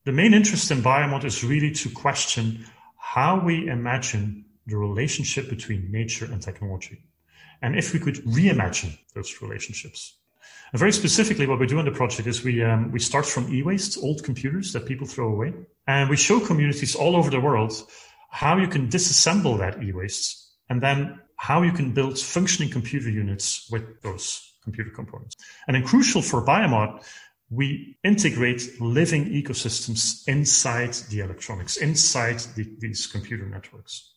The main interest in BioMod is really to question how we imagine the relationship between nature and technology, and if we could reimagine those relationships. And very specifically, what we do in the project is we start from e-waste, old computers that people throw away, and we show communities all over the world how you can disassemble that e-waste, and then how you can build functioning computer units with those computer components. And then crucial for BioMod, we integrate living ecosystems inside the electronics, inside these computer networks.